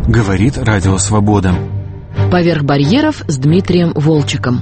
Говорит Радио Свобода. «Поверх барьеров» с Дмитрием Волчеком.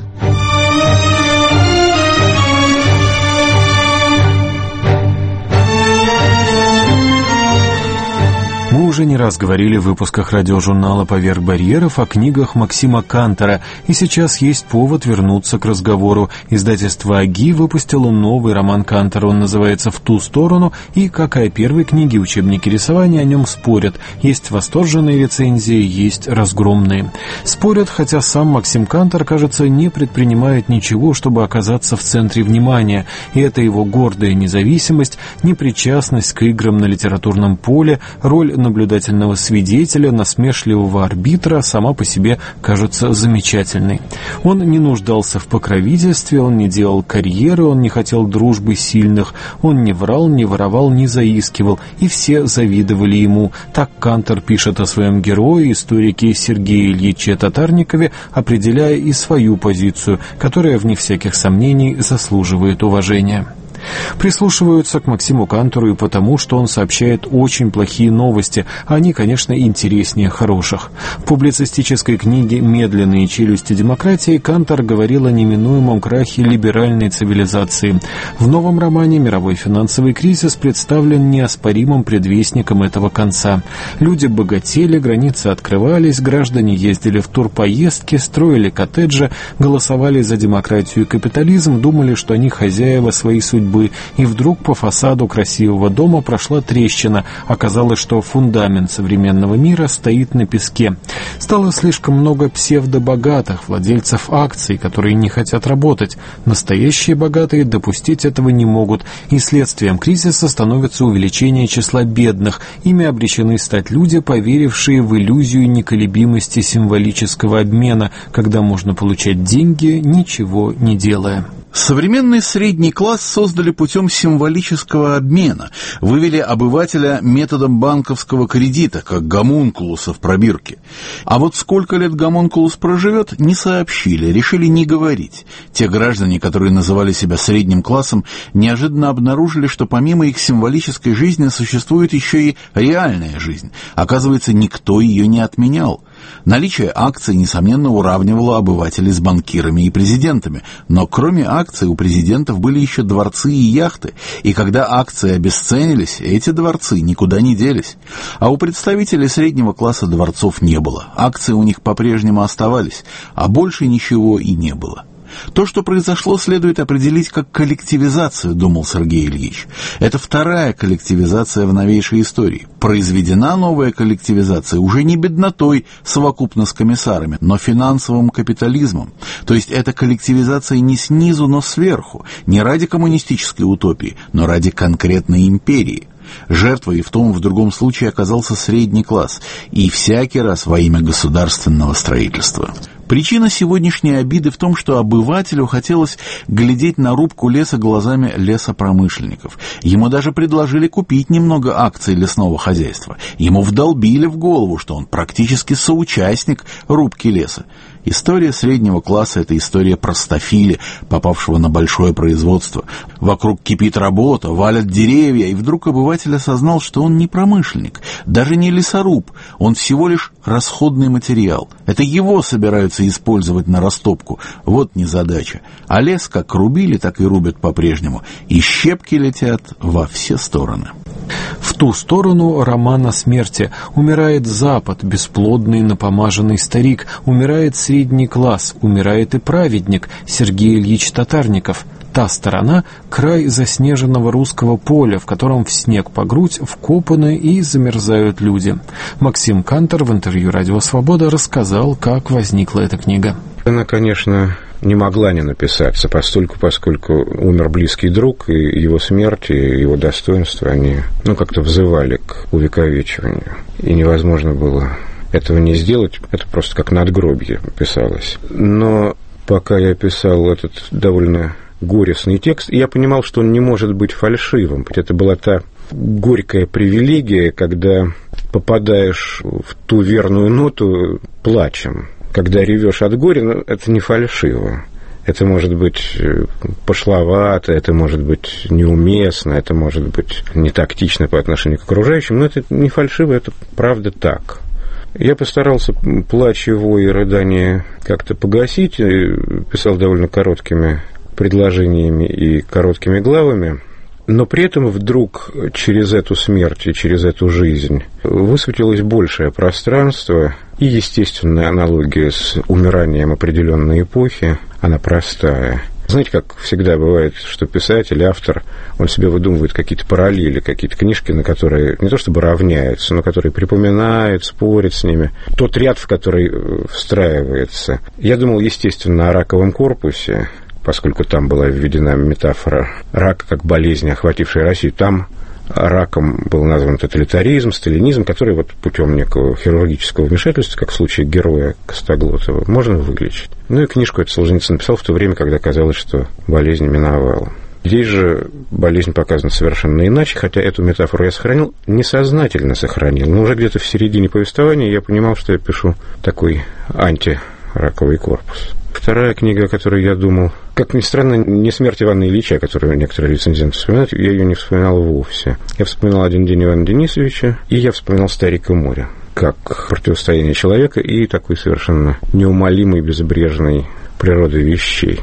Мы уже не раз говорили в выпусках радиожурнала «Поверх барьеров» о книгах Максима Кантора, и сейчас есть повод вернуться к разговору. Издательство «Аги» выпустило новый роман Кантора, он называется «В ту сторону», и, как и о первой книге, учебники рисования о нем спорят. Есть восторженные рецензии, есть разгромные. Спорят, хотя сам Максим Кантор, кажется, не предпринимает ничего, чтобы оказаться в центре внимания, и это его гордая независимость, непричастность к играм на литературном поле, роль наблюдательного свидетеля, насмешливого арбитра сама по себе кажется замечательной. Он не нуждался в покровительстве, он не делал карьеры, он не хотел дружбы сильных, он не врал, не воровал, не заискивал, и все завидовали ему. Так Кантор пишет о своем герое, историке Сергее Ильиче Татарникове, определяя и свою позицию, которая, вне всяких сомнений, заслуживает уважения. Прислушиваются к Максиму Кантору и потому, что он сообщает очень плохие новости, а они, конечно, интереснее хороших. В публицистической книге «Медленные челюсти демократии» Кантор говорил о неминуемом крахе либеральной цивилизации. В новом романе «Мировой финансовый кризис» представлен неоспоримым предвестником этого конца. Люди богатели, границы открывались, граждане ездили в турпоездки, строили коттеджи, голосовали за демократию и капитализм, думали, что они хозяева своей судьбы. И вдруг по фасаду красивого дома прошла трещина. Оказалось, что фундамент современного мира стоит на песке. Стало слишком много псевдобогатых, владельцев акций, которые не хотят работать. Настоящие богатые допустить этого не могут. И следствием кризиса становится увеличение числа бедных. Ими обречены стать люди, поверившие в иллюзию неколебимости символического обмена, когда можно получать деньги, ничего не делая. Современный средний класс создали путем символического обмена, вывели обывателя методом банковского кредита, как гомункулуса в пробирке. А вот сколько лет гомункулус проживет, не сообщили, решили не говорить. Те граждане, которые называли себя средним классом, неожиданно обнаружили, что помимо их символической жизни существует еще и реальная жизнь. Оказывается, никто ее не отменял. Наличие акций, несомненно, уравнивало обывателей с банкирами и президентами, но кроме акций у президентов были еще дворцы и яхты, и когда акции обесценились, эти дворцы никуда не делись. А у представителей среднего класса дворцов не было, акции у них по-прежнему оставались, а больше ничего и не было. То, что произошло, следует определить как коллективизацию, думал Сергей Ильич. Это вторая коллективизация в новейшей истории. Произведена новая коллективизация уже не беднотой совокупно с комиссарами, но финансовым капитализмом. То есть это коллективизация не снизу, но сверху, не ради коммунистической утопии, но ради конкретной империи. Жертвой в том и в другом случае оказался средний класс, и всякий раз во имя государственного строительства. Причина сегодняшней обиды в том, что обывателю хотелось глядеть на рубку леса глазами лесопромышленников. Ему даже предложили купить немного акций лесного хозяйства. Ему вдолбили в голову, что он практически соучастник рубки леса. История среднего класса – это история простофили, попавшего на большое производство. Вокруг кипит работа, валят деревья, и вдруг обыватель осознал, что он не промышленник, даже не лесоруб, он всего лишь расходный материал. Это его собираются использовать на растопку, вот незадача. А лес как рубили, так и рубят по-прежнему, и щепки летят во все стороны. В ту сторону роман о смерти. Умирает Запад, бесплодный напомаженный старик, умирает средний класс, умирает и праведник Сергей Ильич Татарников. Та сторона — край заснеженного русского поля, в котором в снег по грудь вкопаны и замерзают люди. Максим Кантор в интервью «Радио Свобода» рассказал, как возникла эта книга. Она, конечно, не могла не написаться, поскольку умер близкий друг, и его смерть, и его достоинство, они, как-то взывали к увековечиванию. И невозможно было этого не сделать, это просто как надгробье писалось. Но пока я писал этот довольно горестный текст, я понимал, что он не может быть фальшивым. Это была та горькая привилегия, когда попадаешь в ту верную ноту плачем. Когда ревешь от горя, это не фальшиво. Это может быть пошловато, это может быть неуместно, это может быть не тактично по отношению к окружающим, но это не фальшиво, это правда так. Я постарался плач его и рыдания как-то погасить, писал довольно короткими предложениями и короткими главами, но при этом вдруг через эту смерть и через эту жизнь высветилось большее пространство и естественная аналогия с умиранием определенной эпохи, она простая. Знаете, как всегда бывает, что писатель, автор, он себе выдумывает какие-то параллели, какие-то книжки, на которые не то чтобы равняются, но которые припоминают, спорят с ними. Тот ряд, в который встраивается. Я думал, естественно, о раковом корпусе, поскольку там была введена метафора рака как болезни, охватившей Россию. Там раком был назван тоталитаризм, сталинизм, который вот путем некого хирургического вмешательства, как в случае героя Костоглотова, можно вылечить. Ну и книжку эту Солженицын написал в то время, когда казалось, что болезнь миновала. Здесь же болезнь показана совершенно иначе, хотя эту метафору я сохранил, несознательно сохранил. Но уже где-то в середине повествования я понимал, что я пишу такой антираковый корпус. Вторая книга, о которой я думал, как ни странно, не «Смерть Ивана Ильича», которую некоторые рецензенты вспоминают, я ее не вспоминал вовсе. Я вспоминал «Один день Ивана Денисовича», и я вспоминал «Старик и море», как противостояние человека и такой совершенно неумолимой, безбрежной природы вещей.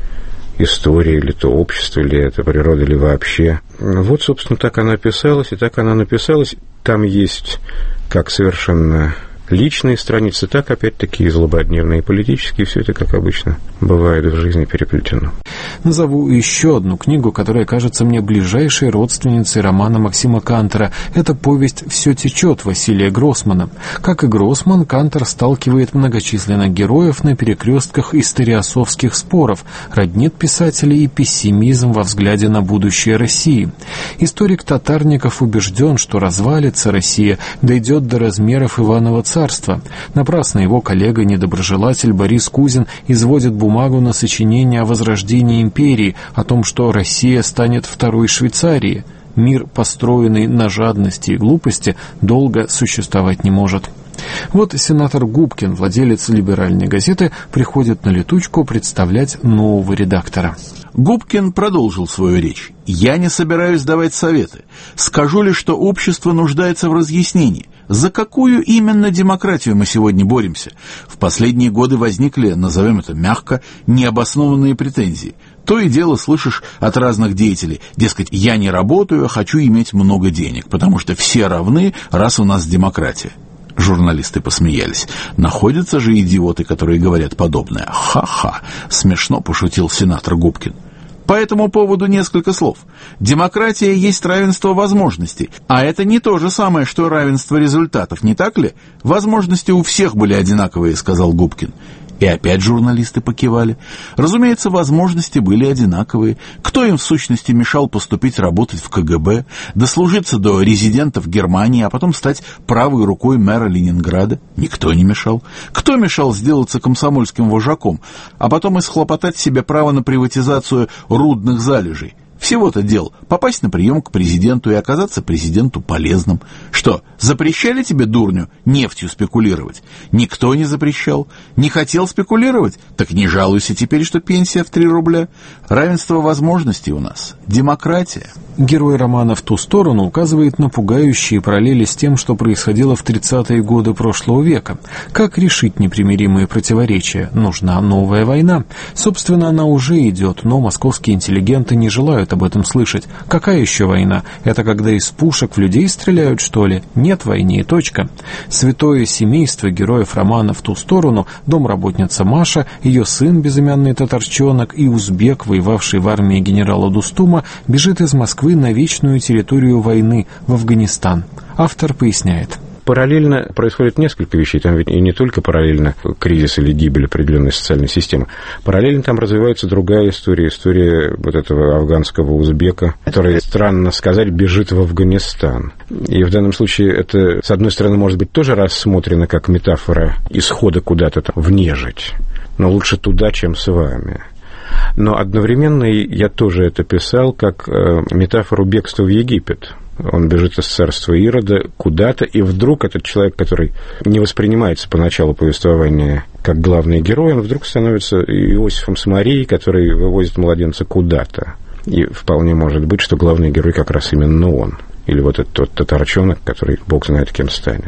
История, или то общество, или это природа, или вообще. Вот, собственно, так она писалась, и так она написалась. Там есть как совершенно личные страницы, так, опять-таки, и злободневные, и политические, все это, как обычно, бывает в жизни переплетено. Назову еще одну книгу, которая кажется мне ближайшей родственницей романа Максима Кантера. Это повесть «Все течет» Василия Гроссмана. Как и Гроссман, Кантер сталкивает многочисленных героев на перекрестках историософских споров, роднит писателей и пессимизм во взгляде на будущее России. Историк Татарников убежден, что развалится Россия, дойдет до размеров Иванова царства. Напрасно его коллега-недоброжелатель Борис Кузин изводит бумагу на сочинение о возрождении империи, о том, что Россия станет второй Швейцарией. Мир, построенный на жадности и глупости, долго существовать не может. Вот сенатор Губкин, владелец либеральной газеты, приходит на летучку представлять нового редактора. Губкин продолжил свою речь. «Я не собираюсь давать советы. Скажу лишь, что общество нуждается в разъяснении. За какую именно демократию мы сегодня боремся? В последние годы возникли, назовем это мягко, необоснованные претензии. То и дело слышишь от разных деятелей. Дескать, я не работаю, а хочу иметь много денег, потому что все равны, раз у нас демократия». Журналисты посмеялись. Находятся же идиоты, которые говорят подобное. Ха-ха, смешно пошутил сенатор Губкин. По этому поводу несколько слов. Демократия есть равенство возможностей, а это не то же самое, что равенство результатов, не так ли? Возможности у всех были одинаковые, сказал Губкин. И опять журналисты покивали. Разумеется, возможности были одинаковые. Кто им в сущности мешал поступить работать в КГБ, дослужиться до резидента в Германии, а потом стать правой рукой мэра Ленинграда? Никто не мешал. Кто мешал сделаться комсомольским вожаком, а потом исхлопотать себе право на приватизацию рудных залежей? Всего-то дел — попасть на прием к президенту и оказаться президенту полезным. Что, запрещали тебе, дурню, нефтью спекулировать? Никто не запрещал. Не хотел спекулировать? Так не жалуйся теперь, что пенсия в 3 рубля. Равенство возможностей у нас. Демократия. Герой романа «В ту сторону» указывает на пугающие параллели с тем, что происходило в 30-е годы прошлого века. Как решить непримиримые противоречия? Нужна новая война. Собственно, она уже идет, но московские интеллигенты не желают об этом слышать. Какая еще война? Это когда из пушек в людей стреляют, что ли? Нет войны и точка. Святое семейство героев романа «В ту сторону», домработница Маша, ее сын, безымянный татарчонок, и узбек, воевавший в армии генерала Дустума, бежит из Москвы на вечную территорию войны, в Афганистан. Автор поясняет. Параллельно происходит несколько вещей. Там ведь и не только параллельно кризис или гибель определенной социальной системы. Параллельно там развивается другая история. История вот этого афганского узбека, который, странно сказать, бежит в Афганистан. И в данном случае это, с одной стороны, может быть тоже рассмотрено как метафора исхода куда-то там в нежить. Но лучше туда, чем с вами. Но одновременно я тоже это писал как метафору бегства в Египет. Он бежит из царства Ирода куда-то, и вдруг этот человек, который не воспринимается поначалу повествования как главный герой, он вдруг становится Иосифом с Марией, который вывозит младенца куда-то. И вполне может быть, что главный герой как раз именно он. Или вот этот тот татарчонок, который бог знает кем станет.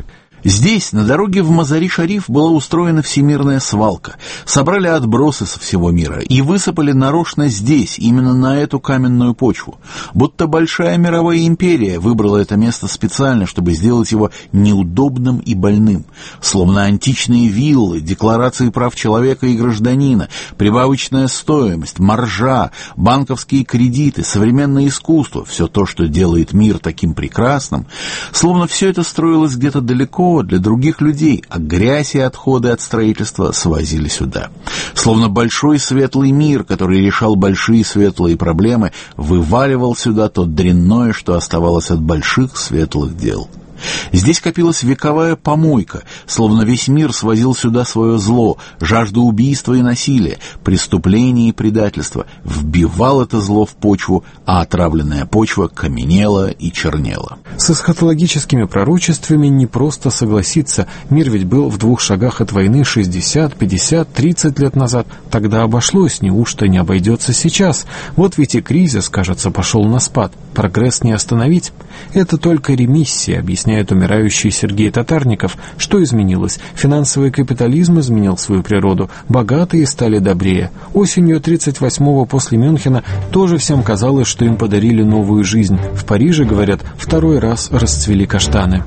Здесь, на дороге в Мазари-Шариф, была устроена всемирная свалка. Собрали отбросы со всего мира и высыпали нарочно здесь, именно на эту каменную почву. Будто большая мировая империя выбрала это место специально, чтобы сделать его неудобным и больным. Словно античные виллы, декларации прав человека и гражданина, прибавочная стоимость, маржа, банковские кредиты, современное искусство, все то, что делает мир таким прекрасным, словно все это строилось где-то далеко, для других людей, а грязь и отходы от строительства свозили сюда. Словно большой светлый мир, который решал большие светлые проблемы, вываливал сюда то дрянное, что оставалось от больших светлых дел. Здесь копилась вековая помойка, словно весь мир свозил сюда свое зло, жажду убийства и насилия, преступления и предательства, вбивал это зло в почву, а отравленная почва каменела и чернела. С эсхатологическими пророчествами не просто согласиться. Мир ведь был в 2 шагах от войны 60, 50, 30 лет назад. Тогда обошлось, неужто не обойдется сейчас? Вот ведь и кризис, кажется, пошел на спад. Прогресс не остановить. Это только ремиссия, объясняет умирающий Сергей Татарников. Что изменилось? Финансовый капитализм изменил свою природу. Богатые стали добрее. Осенью 1938-го после Мюнхена тоже всем казалось, что им подарили новую жизнь. В Париже, говорят, 2-й раз расцвели каштаны.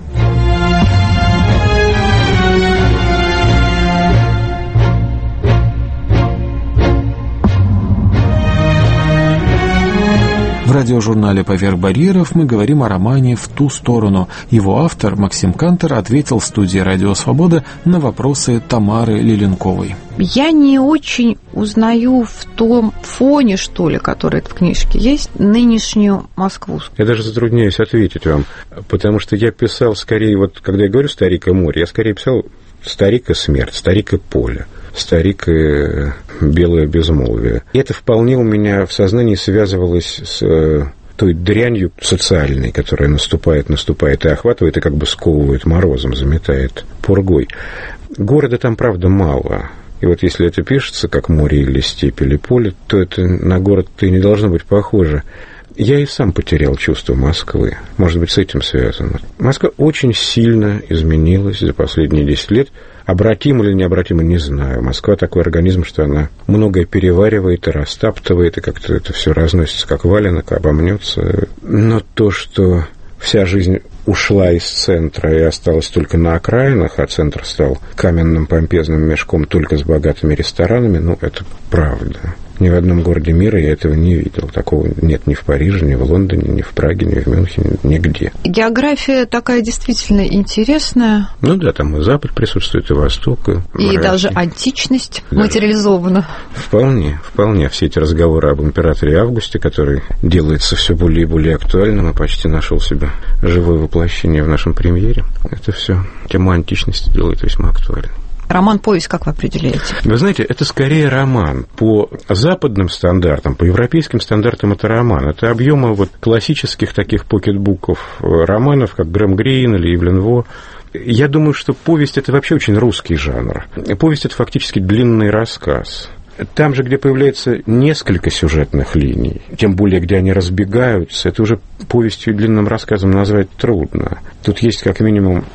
В радиожурнале «Поверх барьеров» мы говорим о романе «В ту сторону». Его автор Максим Кантер ответил в студии «Радио Свобода» на вопросы Тамары Леленковой. Я не очень узнаю в том фоне, что ли, который в книжке есть, нынешнюю Москву. Я даже затрудняюсь ответить вам, потому что я писал скорее, вот когда я говорю «Старик и море», я скорее писал «Старик и смерть», «Старик и поле», «Старик и белое безмолвие». И это вполне у меня в сознании связывалось с той дрянью социальной, которая наступает и охватывает, и как бы сковывает морозом, заметает пургой. Города там, правда, мало. И вот если это пишется как море или степь или поле, то это на город-то и не должно быть похоже. Я и сам потерял чувство Москвы. Может быть, с этим связано. Москва очень сильно изменилась за последние 10 лет. Обратимо или необратимо, не знаю. Москва такой организм, что она многое переваривает и растаптывает, и как-то это все разносится, как валенок, обомнется. Но то, что вся жизнь ушла из центра и осталась только на окраинах, а центр стал каменным помпезным мешком только с богатыми ресторанами, ну, это правда. Ни в одном городе мира я этого не видел. Такого нет ни в Париже, ни в Лондоне, ни в Праге, ни в Мюнхене, нигде. География такая действительно интересная. Ну да, там и Запад присутствует, и Восток. И даже античность материализована. Вполне. Все эти разговоры об императоре Августе, который делается все более и более актуальным, и почти нашел себе живое воплощение в нашем премьере. Это все тема античности делает весьма актуальной. Роман-повесть, как вы определяете? Вы знаете, это скорее роман. По западным стандартам, по европейским стандартам это роман. Это объемы вот классических таких покетбуков романов, как Грэм Грин или Ивлин Во. Я думаю, что повесть – это вообще очень русский жанр. Повесть – это фактически длинный рассказ. Там же, где появляется несколько сюжетных линий, тем более, где они разбегаются, это уже повестью и длинным рассказом назвать трудно. Тут есть как минимум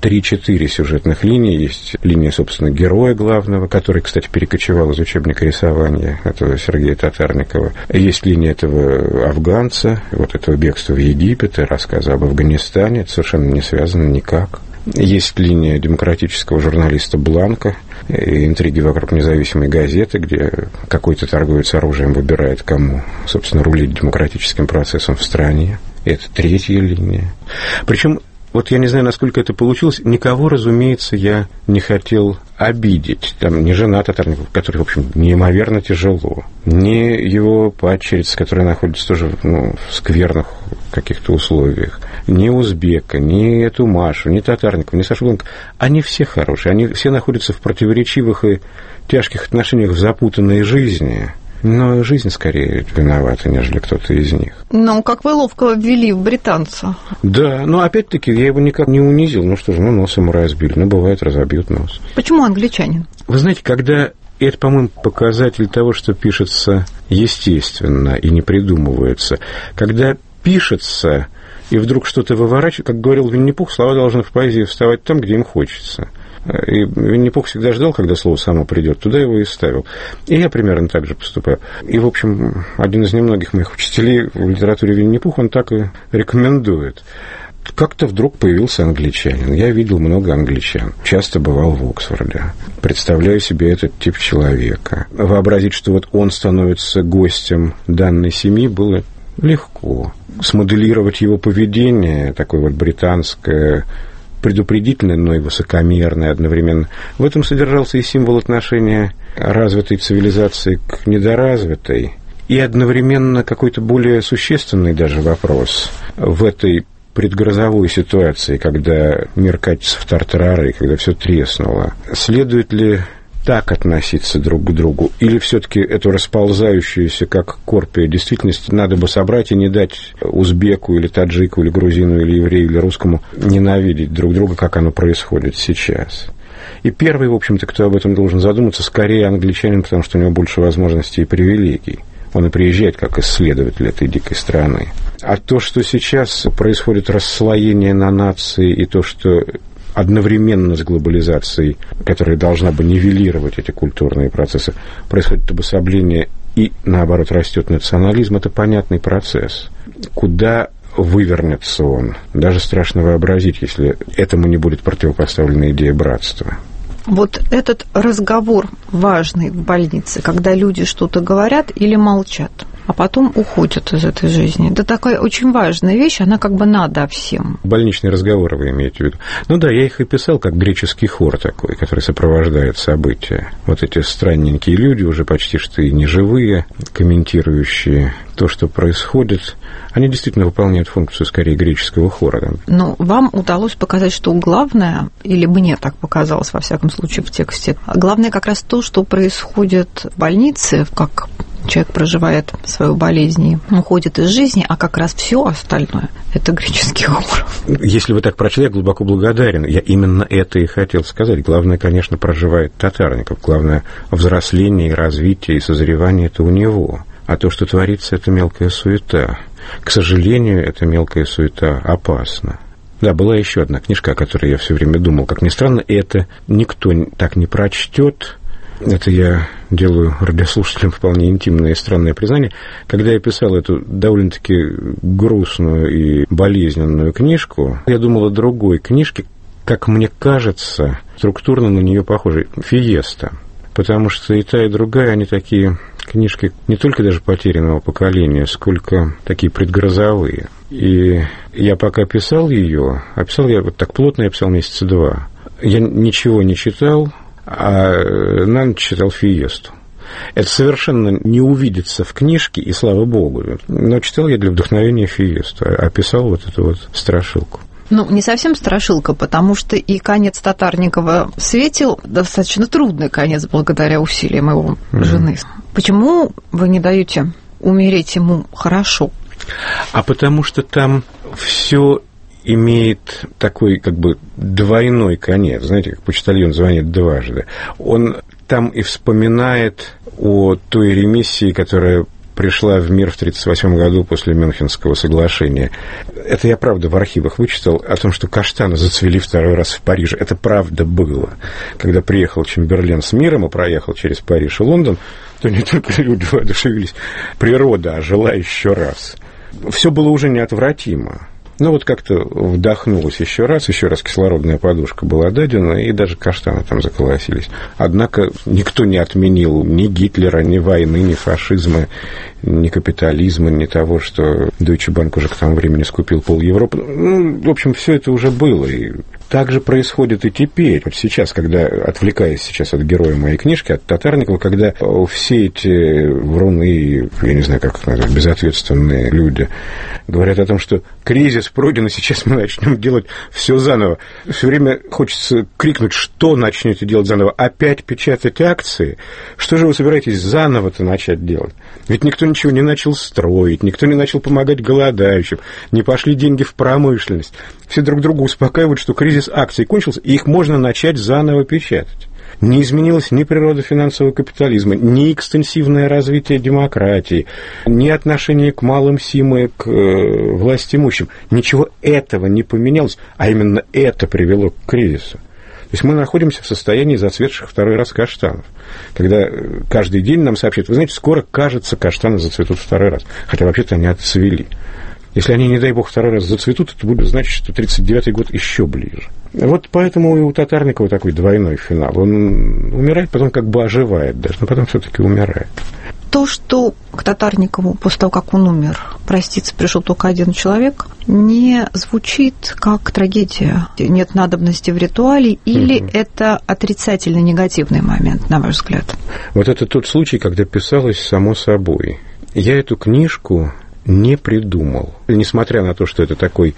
3-4 сюжетных линии. Есть линия, собственно, героя главного, который, кстати, перекочевал из учебника рисования этого Сергея Татарникова. Есть линия этого афганца, вот этого бегства в Египет и рассказа об Афганистане. Это совершенно не связано никак. Есть линия демократического журналиста Бланка, интриги вокруг независимой газеты, где какой-то торговец оружием выбирает, кому, собственно, рулить демократическим процессом в стране. Это 3-я линия. Причем, вот я не знаю, насколько это получилось, никого, разумеется, я не хотел обидеть. Там не жена Татарникова, которой, в общем, неимоверно тяжело, не его падчерица, которая находится тоже в скверных каких-то условиях, ни узбека, ни эту Машу, ни Татарникова, ни Сашу Бланка. Они все хорошие, они все находятся в противоречивых и тяжких отношениях в запутанной жизни. Но жизнь скорее виновата, нежели кто-то из них. Ну, как вы ловко ввели в британца. Да, но опять-таки я его никак не унизил. Ну что же, нос ему разбили. Бывает, разобьют нос. Почему англичанин? Вы знаете, когда... Это, по-моему, показатель того, что пишется естественно и не придумывается. Когда пишется и вдруг что-то выворачивает. Как говорил Винни-Пух, слова должны в поэзии вставать там, где им хочется. И Винни-Пух всегда ждал, когда слово само придет, туда его и ставил. И я примерно так же поступаю. И, в общем, один из немногих моих учителей в литературе Винни-Пух, он так и рекомендует. Как-то вдруг появился англичанин. Я видел много англичан. Часто бывал в Оксфорде. Представляю себе этот тип человека. Вообразить, что вот он становится гостем данной семьи, было легко. Смоделировать его поведение, такое вот британское, предупредительное, но и высокомерное одновременно. В этом содержался и символ отношения развитой цивилизации к недоразвитой, и одновременно какой-то более существенный даже вопрос в этой предгрозовой ситуации, когда мир катится в тартарары, и когда все треснуло. Следует ли так относиться друг к другу, или все-таки эту расползающуюся, как корпия, действительность надо бы собрать и не дать узбеку или таджику, или грузину, или еврею, или русскому ненавидеть друг друга, как оно происходит сейчас? И первый, в общем-то, кто об этом должен задуматься, скорее англичанин, потому что у него больше возможностей и привилегий. Он и приезжает как исследователь этой дикой страны. А то, что сейчас происходит расслоение на нации, и то, что одновременно с глобализацией, которая должна бы нивелировать эти культурные процессы, происходит обособление и, наоборот, растет национализм, это понятный процесс. Куда вывернется он? Даже страшно вообразить, если этому не будет противопоставлена идея братства. Вот этот разговор важный в больнице, когда люди что-то говорят или молчат, а потом уходят из этой жизни. Это такая очень важная вещь, она как бы надо всем. Больничные разговоры вы имеете в виду? Ну да, я их и писал как греческий хор такой, который сопровождает события. Вот эти странненькие люди, уже почти что и неживые, комментирующие то, что происходит, они действительно выполняют функцию скорее греческого хора. Но вам удалось показать, что главное, или мне так показалось, во всяком случае, в тексте, главное как раз то, что происходит в больнице, как человек проживает свою болезнь и уходит из жизни, а как раз все остальное – это греческий хор. Если вы так прочли, я глубоко благодарен. Я именно это и хотел сказать. Главное, конечно, проживает Татарников. Главное, взросление и развитие и созревание – это у него. А то, что творится, это мелкая суета. К сожалению, эта мелкая суета опасна. Да, была еще одна книжка, о которой я все время думал. Как ни странно, это никто так не прочтет. Это я делаю радиослушателям вполне интимное и странное признание. Когда я писал эту довольно-таки грустную и болезненную книжку, я думал о другой книжке, как мне кажется, структурно на нее похожей, «Фиеста». Потому что и та, и другая, они такие книжки не только даже потерянного поколения, сколько такие предгрозовые. И я пока писал ее, а писал я вот так плотно, я писал месяца 2. Я ничего не читал, а на ночь читал «Фиесту». Это совершенно не увидится в книжке, и слава богу. Но читал я для вдохновения «Фиесту», а писал вот эту вот страшилку. Ну, не совсем страшилка, потому что и конец Татарникова светил, достаточно трудный конец, благодаря усилиям его жены. Почему вы не даете умереть ему хорошо? А потому что там все имеет такой как бы двойной конец. Знаете, как почтальон звонит дважды. Он там и вспоминает о той ремиссии, которая пришла в мир в 1938 году после Мюнхенского соглашения. Это я, правда, в архивах вычитал о том, что каштаны зацвели второй раз в Париже. Это правда было. Когда приехал Чемберлен с миром и проехал через Париж и Лондон, то не только люди воодушевились, природа ожила еще раз. Все было уже неотвратимо. Но вот как-то вдохнулось еще раз кислородная подушка была дадена, и даже каштаны там заколосились. Однако никто не отменил ни Гитлера, ни войны, ни фашизма, ни капитализма, ни того, что Deutsche Bank уже к тому времени скупил пол Европы. Ну, в общем, все это уже было. И так же происходит и теперь. Вот сейчас, когда, отвлекаясь сейчас от героя моей книжки, от Татарникова, когда все эти вруны, я не знаю, как их назвать, безответственные люди, говорят о том, что кризис пройден, и сейчас мы начнем делать все заново. Все время хочется крикнуть, что начнете делать заново? Опять печатать акции? Что же вы собираетесь заново-то начать делать? Ведь никто ничего не начал строить, никто не начал помогать голодающим, не пошли деньги в промышленность. Все друг друга успокаивают, что кризис кризис акций кончился, и их можно начать заново печатать. Не изменилась ни природа финансового капитализма, ни экстенсивное развитие демократии, ни отношение к малым сим и к властимущим. Ничего этого не поменялось, а именно это привело к кризису. То есть мы находимся в состоянии зацветших второй раз каштанов, когда каждый день нам сообщают: вы знаете, скоро, кажется, каштаны зацветут второй раз, хотя вообще-то они отцвели. Если они, не дай бог, второй раз зацветут, это будет значить, что 1939 год еще ближе. Вот поэтому и у Татарникова такой двойной финал. Он умирает, потом как бы оживает даже, но потом все-таки умирает. То, что к Татарникову после того, как он умер, проститься пришел только один человек, не звучит как трагедия. Нет надобности в ритуале, или это отрицательный, негативный момент, на ваш взгляд? Вот это тот случай, когда писалось само собой. Я эту книжку не придумал. Несмотря на то, что это такой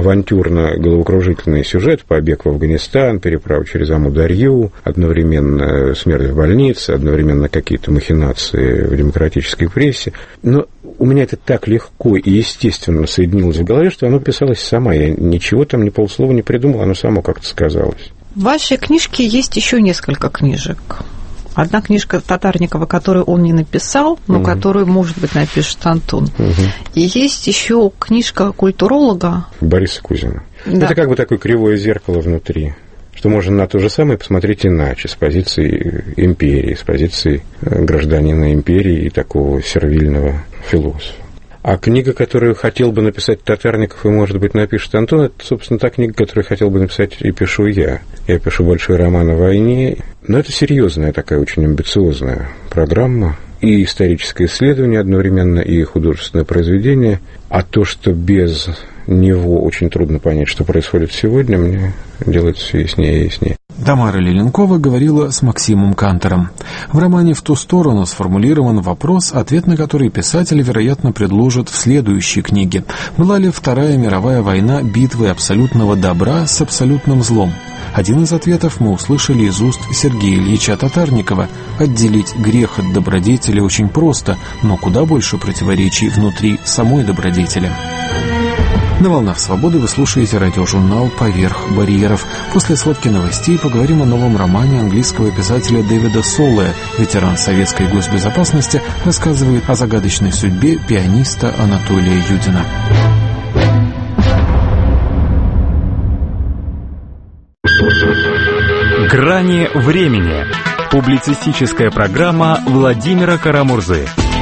авантюрно-головокружительный сюжет, побег в Афганистан, переправа через Аму-Дарью, одновременно смерть в больнице, одновременно какие-то махинации в демократической прессе, но у меня это так легко и естественно соединилось в голове, что оно писалось само. Я ничего там, ни полслова не придумал, оно само как-то сказалось. В вашей книжке есть еще несколько книжек. Одна книжка Татарникова, которую он не написал, но которую, может быть, напишет Антон. И есть еще книжка культуролога Бориса Кузина. Да. Это как бы такое кривое зеркало внутри, что можно на то же самое посмотреть иначе, с позиции империи, с позиции гражданина империи и такого сервильного философа. А книга, которую хотел бы написать Татарников и, может быть, напишет Антон, это, собственно, та книга, которую хотел бы написать и пишу я. Я пишу большой роман о войне, но это серьезная такая, очень амбициозная программа. И историческое исследование одновременно, и художественное произведение. А то, что без него очень трудно понять, что происходит сегодня, мне делается все яснее и яснее. Тамара Леленкова говорила с Максимом Кантором. В романе «В ту сторону» сформулирован вопрос, ответ на который писатель, вероятно, предложит в следующей книге. Была ли Вторая мировая война битвой абсолютного добра с абсолютным злом? Один из ответов мы услышали из уст Сергея Ильича Татарникова. Отделить грех от добродетели очень просто, но куда больше противоречий внутри самой добродетели. На «Волнах свободы» вы слушаете радиожурнал «Поверх барьеров». После сводки новостей поговорим о новом романе английского писателя Дэвида Соллея. Ветеран советской госбезопасности рассказывает о загадочной судьбе пианиста Анатолия Юдина. «Грани времени». Публицистическая программа Владимира Карамурзы.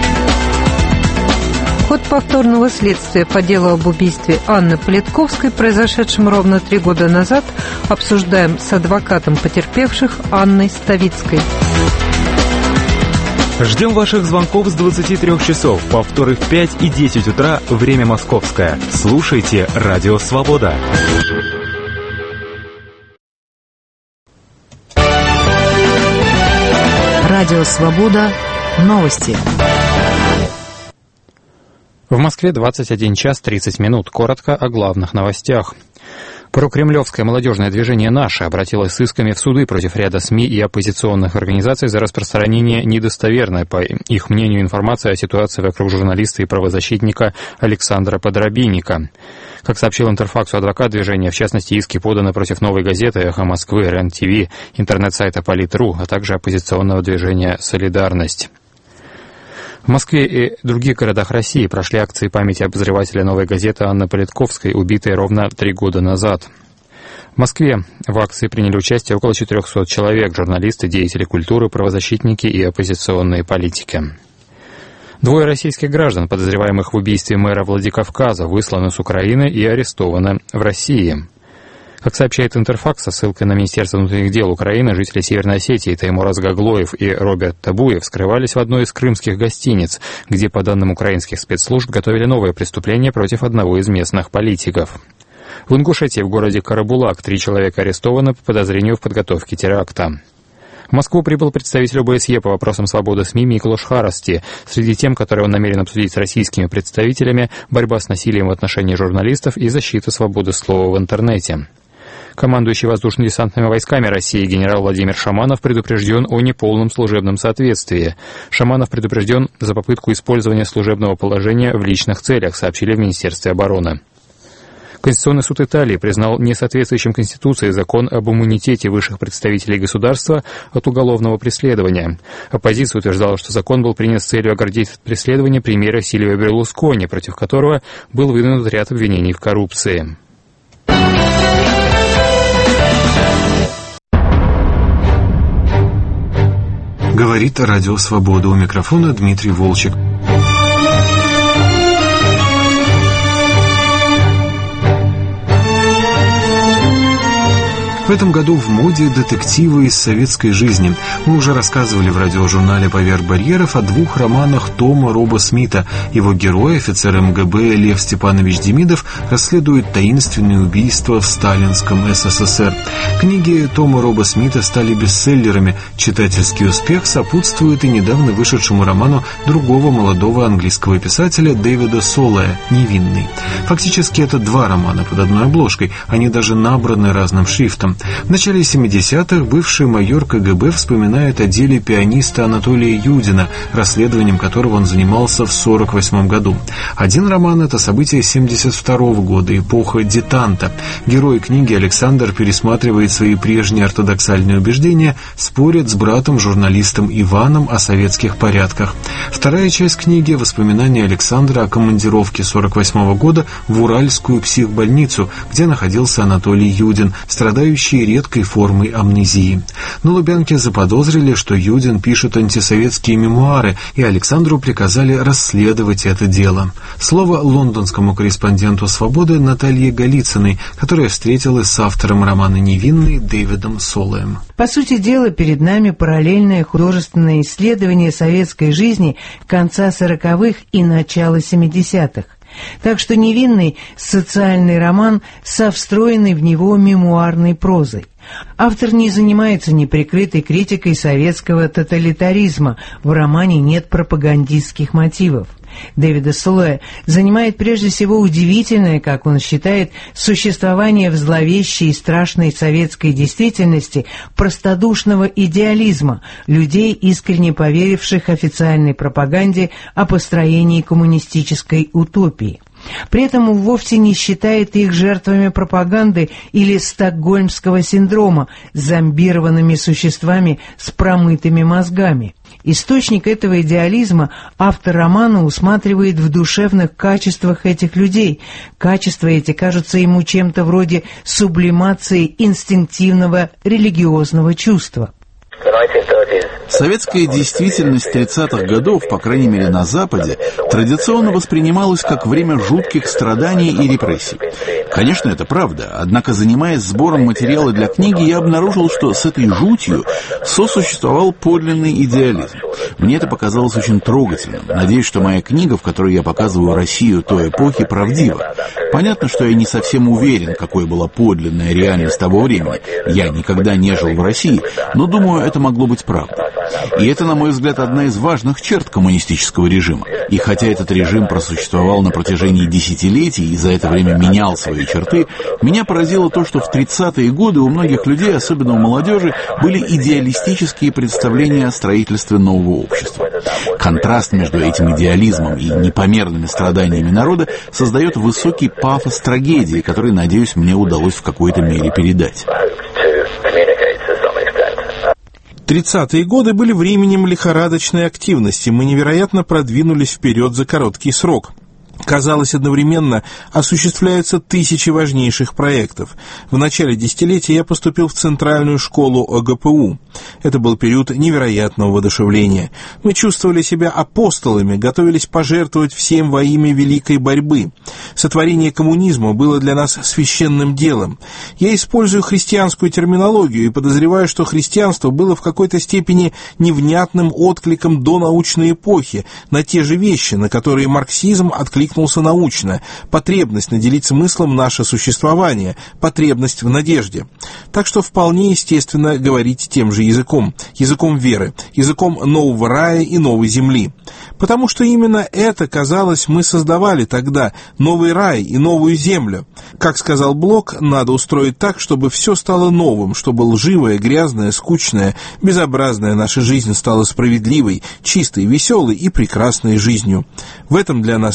Ход повторного следствия по делу об убийстве Анны Политковской, произошедшем ровно 3 года назад, обсуждаем с адвокатом потерпевших Анной Ставицкой. Ждем ваших звонков с 23 часов, повторы в 5 и 10 утра, время московское. Слушайте «Радио Свобода». Радио «Свобода». Новости. В Москве 21 час 30 минут. Коротко о главных новостях. Прокремлевское молодежное движение «Наше» обратилось с исками в суды против ряда СМИ и оппозиционных организаций за распространение недостоверной, по их мнению, информации о ситуации вокруг журналиста и правозащитника Александра Подробинника. Как сообщил Интерфаксу адвокат движения, в частности, иски поданы против «Новой газеты», «Эхо Москвы», РЕН-ТВ, интернет-сайта «Полит.ру», а также оппозиционного движения «Солидарность». В Москве и других городах России прошли акции памяти обозревателя «Новой газеты» Анны Политковской, убитой ровно 3 года назад. В Москве в акции приняли участие около 400 человек, журналисты, деятели культуры, правозащитники и оппозиционные политики. 2 российских граждан, подозреваемых в убийстве мэра Владикавказа, высланы с Украины и арестованы в России. Как сообщает Интерфакс, со ссылкой на Министерство внутренних дел Украины, жители Северной Осетии Таймураз Гаглоев и Роберт Табуев скрывались в одной из крымских гостиниц, где, по данным украинских спецслужб, готовили новое преступление против одного из местных политиков. В Ингушетии, в городе Карабулак, 3 человека арестованы по подозрению в подготовке теракта. В Москву прибыл представитель ОБСЕ по вопросам свободы СМИ Миклош Харасти. Среди тем, которые он намерен обсудить с российскими представителями, борьба с насилием в отношении журналистов и защита свободы слова в интернете. Командующий воздушно-десантными войсками России генерал Владимир Шаманов предупрежден о неполном служебном соответствии. Шаманов предупрежден за попытку использования служебного положения в личных целях, сообщили в Министерстве обороны. Конституционный суд Италии признал несоответствующим Конституции закон об иммунитете высших представителей государства от уголовного преследования. Оппозиция утверждала, что закон был принят с целью оградить от преследования премьера Сильвио Берлускони, против которого был выдвинут ряд обвинений в коррупции. Говорит Радио Свобода. У микрофона Дмитрий Волчек. В этом году в моде детективы из советской жизни. Мы уже рассказывали в радиожурнале «Поверх барьеров» о 2 романах Тома Роба Смита. Его герой, офицер МГБ Лев Степанович Демидов, расследует таинственные убийства в сталинском СССР. Книги Тома Роба Смита стали бестселлерами. Читательский успех сопутствует и недавно вышедшему роману другого молодого английского писателя Дэвида Соллая «Невинный». Фактически это 2 романа под одной обложкой. Они даже набраны разным шрифтом. В начале 70-х бывший майор КГБ вспоминает о деле пианиста Анатолия Юдина, расследованием которого он занимался в 1948 году. Один роман — это события 1972 года, эпоха детанта. Герой книги Александр пересматривает свои прежние ортодоксальные убеждения, спорит с братом-журналистом Иваном о советских порядках. Вторая часть книги — воспоминания Александра о командировке 1948 года в Уральскую психбольницу, где находился Анатолий Юдин, страдающий редкой формой амнезии. На Лубянке заподозрили, что Юдин пишет антисоветские мемуары, и Александру приказали расследовать это дело. Слово лондонскому корреспонденту «Свободы» Наталье Голицыной, которая встретилась с автором романа «Невинный» Дэвидом Соллаем. По сути дела, перед нами параллельное художественное исследование советской жизни конца 40-х и начала 70-х. Так что «Невинный» — социальный роман со встроенной в него мемуарной прозой. Автор не занимается неприкрытой критикой советского тоталитаризма, в романе нет пропагандистских мотивов. Дэвида Соллая занимает прежде всего удивительное, как он считает, существование в зловещей и страшной советской действительности простодушного идеализма людей, искренне поверивших официальной пропаганде о построении коммунистической утопии. При этом он вовсе не считает их жертвами пропаганды или стокгольмского синдрома, зомбированными существами с промытыми мозгами. Источник этого идеализма автор романа усматривает в душевных качествах этих людей. Качества эти кажутся ему чем-то вроде сублимации инстинктивного религиозного чувства. Советская действительность 30-х годов, по крайней мере на Западе, традиционно воспринималась как время жутких страданий и репрессий. Конечно, это правда, однако, занимаясь сбором материала для книги, я обнаружил, что с этой жутью сосуществовал подлинный идеализм. Мне это показалось очень трогательным. Надеюсь, что моя книга, в которой я показываю Россию той эпохи, правдива. Понятно, что я не совсем уверен, какой была подлинная реальность того времени. Я никогда не жил в России, но думаю, это могло быть правдой. И это, на мой взгляд, одна из важных черт коммунистического режима. И хотя этот режим просуществовал на протяжении десятилетий и за это время менял свои черты, меня поразило то, что в 30-е годы у многих людей, особенно у молодежи, были идеалистические представления о строительстве нового общества. Контраст между этим идеализмом и непомерными страданиями народа создает высокий пафос трагедии, который, надеюсь, мне удалось в какой-то мере передать. 30-е годы были временем лихорадочной активности, мы невероятно продвинулись вперед за короткий срок. Казалось, одновременно осуществляются тысячи важнейших проектов. В начале десятилетия я поступил в Центральную школу ОГПУ. Это был период невероятного воодушевления. Мы чувствовали себя апостолами, готовились пожертвовать всем во имя великой борьбы. Сотворение коммунизма было для нас священным делом. Я использую христианскую терминологию и подозреваю, что христианство было в какой-то степени невнятным откликом до научной эпохи на те же вещи, на которые марксизм откликнулся научно, потребность наделить смыслом наше существование, потребность в надежде. Так что вполне естественно говорить тем же языком, языком веры, языком нового рая и новой земли. Потому что именно это, казалось, мы создавали тогда, новый рай и новую землю. Как сказал Блок, надо устроить так, чтобы все стало новым, чтобы лживая, грязная, скучная, безобразная наша жизнь стала справедливой, чистой, веселой и прекрасной жизнью. В этом для нас и заключается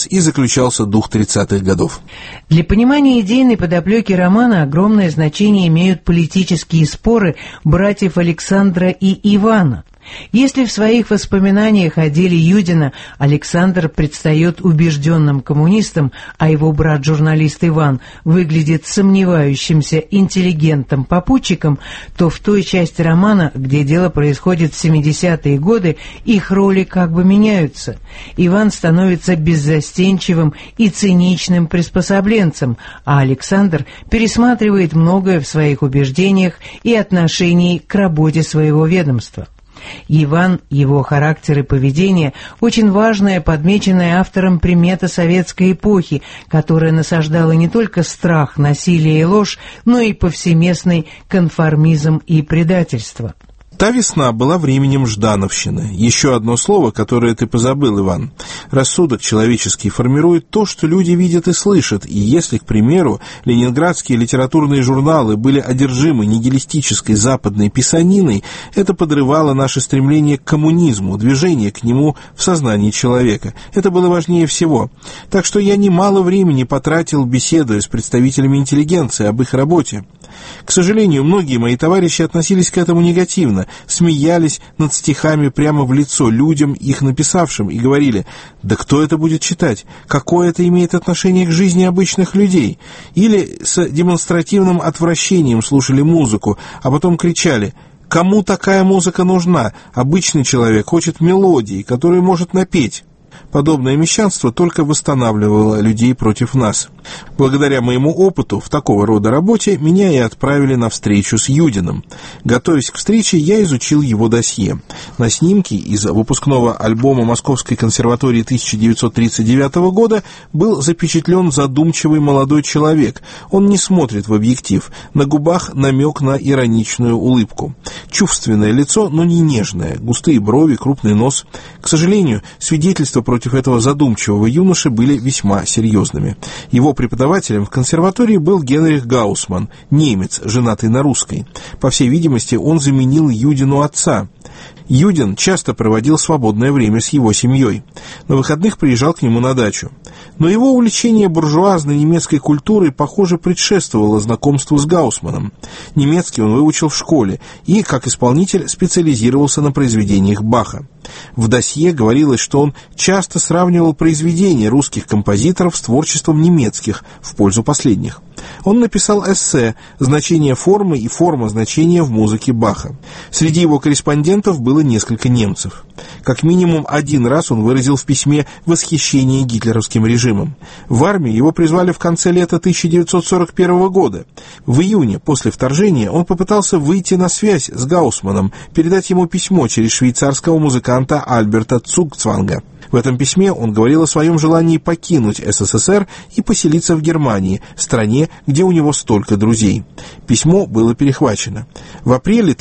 заключался дух 30-х годов. Для понимания идейной подоплеки романа огромное значение имеют политические споры братьев Александра и Ивана. Если в своих воспоминаниях о деле Юдина Александр предстает убежденным коммунистом, а его брат-журналист Иван выглядит сомневающимся интеллигентом-попутчиком, то в той части романа, где дело происходит в 70-е годы, их роли как бы меняются. Иван становится беззастенчивым и циничным приспособленцем, а Александр пересматривает многое в своих убеждениях и отношении к работе своего ведомства. Иван, его характер и поведение – очень важная, подмеченная автором примета советской эпохи, которая насаждала не только страх, насилие и ложь, но и повсеместный конформизм и предательство. Та весна была временем ждановщины. Еще одно слово, которое ты позабыл, Иван. Рассудок человеческий формирует то, что люди видят и слышат, и если, к примеру, ленинградские литературные журналы были одержимы нигилистической западной писаниной, это подрывало наше стремление к коммунизму, движение к нему в сознании человека. Это было важнее всего. Так что я немало времени потратил, беседуя с представителями интеллигенции об их работе. К сожалению, многие мои товарищи относились к этому негативно, смеялись над стихами прямо в лицо людям, их написавшим, и говорили: «Да кто это будет читать? Какое это имеет отношение к жизни обычных людей?» Или с демонстративным отвращением слушали музыку, а потом кричали: «Кому такая музыка нужна? Обычный человек хочет мелодии, которые может напеть». Подобное мещанство только восстанавливало людей против нас. Благодаря моему опыту в такого рода работе меня и отправили на встречу с Юдиным. Готовясь к встрече, я изучил его досье. На снимке из выпускного альбома Московской консерватории 1939 года был запечатлен задумчивый молодой человек. Он не смотрит в объектив. На губах намек на ироничную улыбку. Чувственное лицо, но не нежное. Густые брови, крупный нос. К сожалению, свидетельства против этого задумчивого юноши были весьма серьезными. Его преподавателем в консерватории был Генрих Гаусман, немец, женатый на русской. По всей видимости, он заменил Юдину отца. Юдин часто проводил свободное время с его семьей. На выходных приезжал к нему на дачу. Но его увлечение буржуазной немецкой культурой, похоже, предшествовало знакомству с Гаусманом. Немецкий он выучил в школе и, как исполнитель, специализировался на произведениях Баха. В досье говорилось, что он часто сравнивал произведения русских композиторов с творчеством немецких в пользу последних. Он написал эссе «Значение формы и форма значения в музыке Баха». Среди его корреспондентов было несколько немцев. Как минимум один раз он выразил в письме восхищение гитлеровским режимом. В армию его призвали в конце лета 1941 года. В июне, после вторжения, он попытался выйти на связь с Гаусманом, передать ему письмо через швейцарского музыканта Альберта Цугцванга. В этом письме он говорил о своем желании покинуть СССР и поселиться в Германии, стране, где у него столько друзей. Письмо было перехвачено. В апреле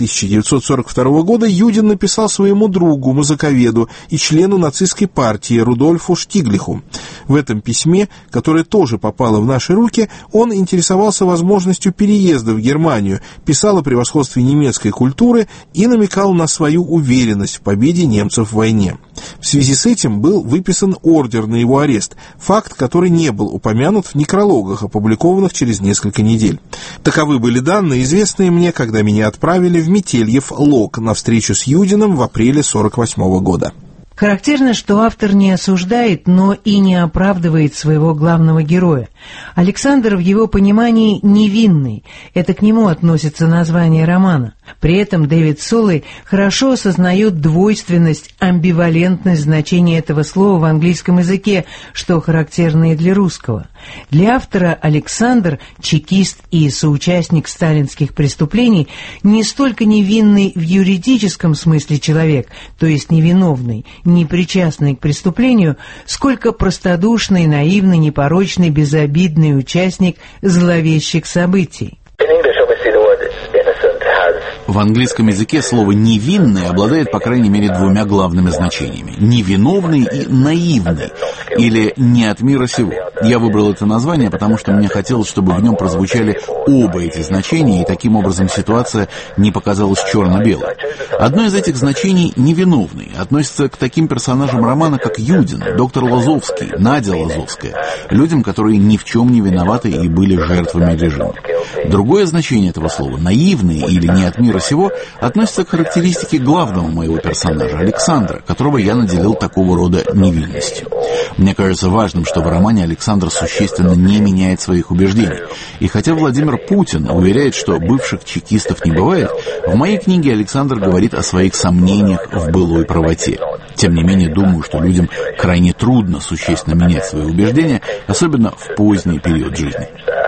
1942 года Юдин написал своему другу, музыковеду и члену нацистской партии Рудольфу Штиглиху. В этом письме, которое тоже попало в наши руки, он интересовался возможностью переезда в Германию, писал о превосходстве немецкой культуры и намекал на свою уверенность в победе немцев в войне. В связи с этим был выписан ордер на его арест, факт, который не был упомянут в некрологах, опубликованных через несколько недель. Таковы были данные, известные мне, когда меня отправили в Метельев Лог на встречу с Юдиным в апреле 1948 года. Характерно, что автор не осуждает, но и не оправдывает своего главного героя. Александр в его понимании невинный, это к нему относится название романа. При этом Дэвид Солой хорошо осознает двойственность, амбивалентность значения этого слова в английском языке, что характерно и для русского. Для автора Александр, чекист и соучастник сталинских преступлений, не столько невинный в юридическом смысле человек, то есть невиновный, не причастный к преступлению, сколько простодушный, наивный, непорочный, безобидный участник зловещих событий. В английском языке слово «невинный» обладает, по крайней мере, двумя главными значениями. Невиновный и наивный, или не от мира сего. Я выбрал это название, потому что мне хотелось, чтобы в нем прозвучали оба эти значения, и таким образом ситуация не показалась черно-белой. Одно из этих значений, невиновный, относится к таким персонажам романа, как Юдин, доктор Лазовский, Надя Лазовская, людям, которые ни в чем не виноваты и были жертвами режима. Другое значение этого слова, наивный или не от мира сего, относится к характеристике главного моего персонажа, Александра, которого я наделил такого рода невинностью. Мне кажется важным, что в романе Александр существенно не меняет своих убеждений. И хотя Владимир Путин уверяет, что бывших чекистов не бывает, в моей книге Александр говорит о своих сомнениях в былой правоте. Тем не менее, думаю, что людям крайне трудно существенно менять свои убеждения, особенно в поздний период жизни.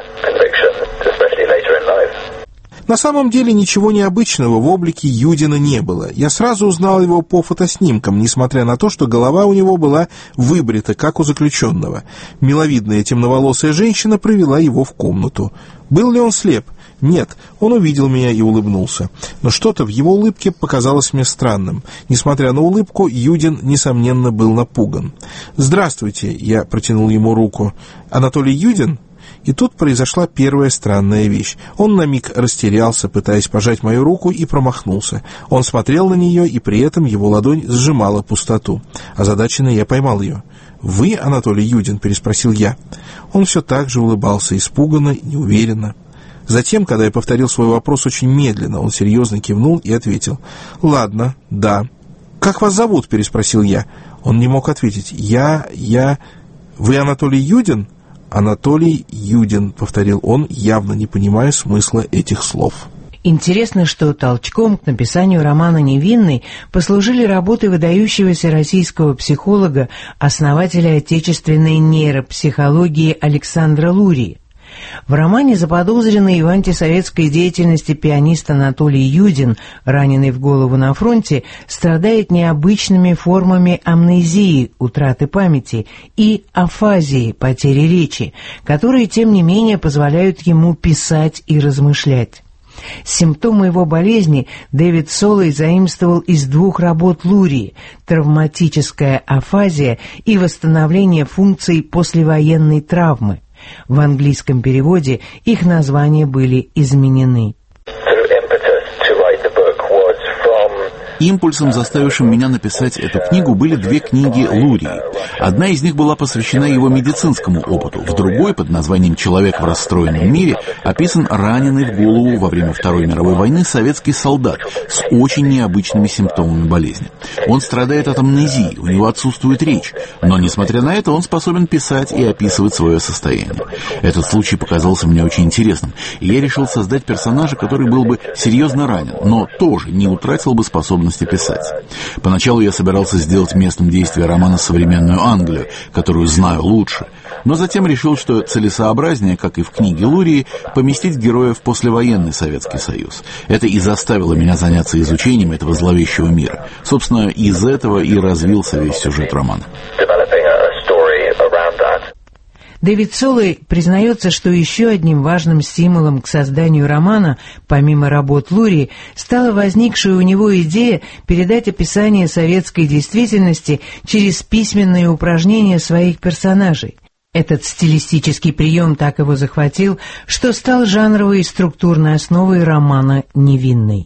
На самом деле ничего необычного в облике Юдина не было. Я сразу узнал его по фотоснимкам, несмотря на то, что голова у него была выбрита, как у заключенного. Миловидная темноволосая женщина провела его в комнату. Был ли он слеп? Нет, он увидел меня и улыбнулся. Но что-то в его улыбке показалось мне странным. Несмотря на улыбку, Юдин, несомненно, был напуган. «Здравствуйте», — я протянул ему руку. «Анатолий Юдин?» И тут произошла первая странная вещь. Он на миг растерялся, пытаясь пожать мою руку, и промахнулся. Он смотрел на нее, и при этом его ладонь сжимала пустоту. Озадаченный я поймал ее. «Вы, Анатолий Юдин?» — переспросил я. Он все так же улыбался, испуганно, неуверенно. Затем, когда я повторил свой вопрос очень медленно, он серьезно кивнул и ответил. «Ладно, да». «Как вас зовут?» — переспросил я. Он не мог ответить. «Я... Вы Анатолий Юдин?» «Анатолий Юдин», — повторил он, явно не понимая смысла этих слов. Интересно, что толчком к написанию романа «Невинный» послужили работы выдающегося российского психолога, основателя отечественной нейропсихологии Александра Лурии. В романе заподозренный в антисоветской деятельности пианист Анатолий Юдин, раненый в голову на фронте, страдает необычными формами амнезии, утраты памяти, и афазии, потери речи, которые, тем не менее, позволяют ему писать и размышлять. Симптомы его болезни Дэвид Солой заимствовал из двух работ Лурии «Травматическая афазия» и «Восстановление функций послевоенной травмы». В английском переводе их названия были изменены. Импульсом, заставившим меня написать эту книгу, были две книги Лурии. Одна из них была посвящена его медицинскому опыту, в другой, под названием «Человек в расстроенном мире», описан раненый в голову во время Второй мировой войны советский солдат с очень необычными симптомами болезни. Он страдает от амнезии, у него отсутствует речь, но, несмотря на это, он способен писать и описывать свое состояние. Этот случай показался мне очень интересным, и я решил создать персонажа, который был бы серьезно ранен, но тоже не утратил бы способность писать. Поначалу я собирался сделать местом действия романа современную Англию, которую знаю лучше, но затем решил, что целесообразнее, как и в книге Лурии, поместить героя в послевоенный Советский Союз. Это и заставило меня заняться изучением этого зловещего мира. Собственно, из этого и развился весь сюжет романа. Дэвид Солой признается, что еще одним важным стимулом к созданию романа, помимо работ Лурии, стала возникшая у него идея передать описание советской действительности через письменные упражнения своих персонажей. Этот стилистический прием так его захватил, что стал жанровой и структурной основой романа «Невинный».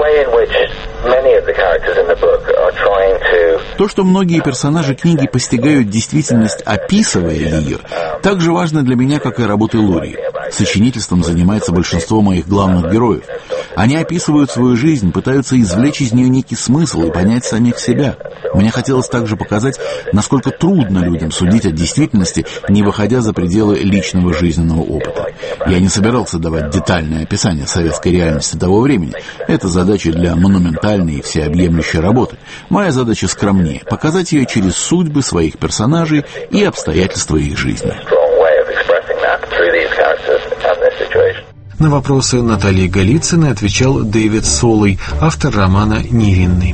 То, что многие персонажи книги постигают действительность, описывая ее, так же важно для меня, как и работы Лурии. Сочинительством занимается большинство моих главных героев. Они описывают свою жизнь, пытаются извлечь из нее некий смысл и понять самих себя. Мне хотелось также показать, насколько трудно людям судить о действительности, не выходя за пределы личного жизненного опыта. Я не собирался давать детальное описание советской реальности того времени. Это задача для монументальной и всеобъемлющей работы. Моя задача скромнее — показать ее через судьбы своих персонажей и обстоятельства их жизни. На вопросы Натальи Голицыной отвечал Дэвид Солой, автор романа «Невинный».